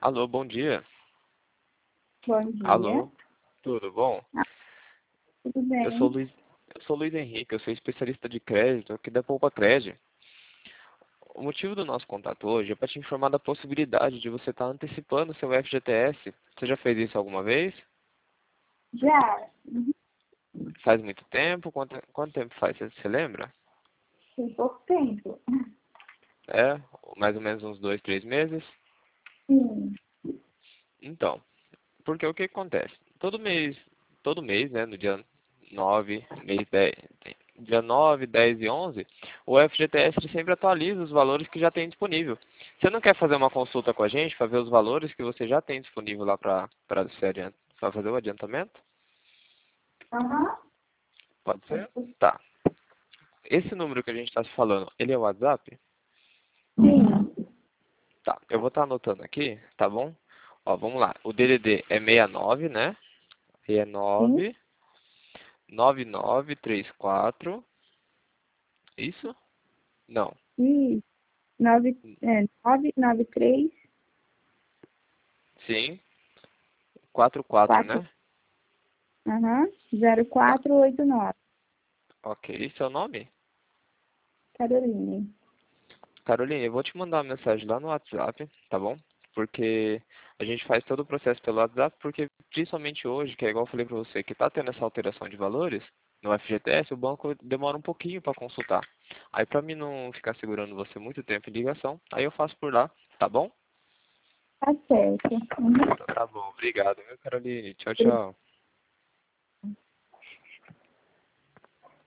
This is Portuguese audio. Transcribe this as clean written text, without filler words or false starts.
Alô, bom dia. Bom dia. Alô, tudo bom? Ah, tudo Eu sou bem? Luiz, eu sou Luiz Henrique, eu sou especialista de crédito aqui da Poupa Crédito. O motivo do nosso contato hoje é para te informar da possibilidade de você estar antecipando o seu FGTS. Você já fez isso alguma vez? Já. Faz muito tempo? Quanto tempo faz? Você lembra? Tem pouco tempo. É, mais ou menos uns 2, 3 meses? Sim. Então, porque o que acontece? Todo mês, né, no dia 9, mês 10, dia 9, 10 e 11, o FGTS ele sempre atualiza os valores que já tem disponível. Você não quer fazer uma consulta com a gente para ver os valores que você já tem disponível lá para fazer o adiantamento? Aham. Pode ser? Tá. Esse número que a gente está se falando, ele é o WhatsApp? Sim. Tá. Eu vou estar anotando aqui, tá bom? Ó, vamos lá. O DDD é 69, né? Sim. 69 9934. Isso? Não. E 993 Sim. 44, 4, né? Tá. 0489. Ok. E seu nome? Caroline. Caroline, eu vou te mandar uma mensagem lá no WhatsApp, tá bom? Porque a gente faz todo o processo pelo WhatsApp, porque principalmente hoje, que é igual eu falei pra você, que tá tendo essa alteração de valores no FGTS, o banco demora um pouquinho para consultar. Aí pra mim não ficar segurando você muito tempo em ligação, aí eu faço por lá, tá bom? Tá certo. Então tá bom, obrigado, viu, Caroline? Tchau, Uhum. tchau.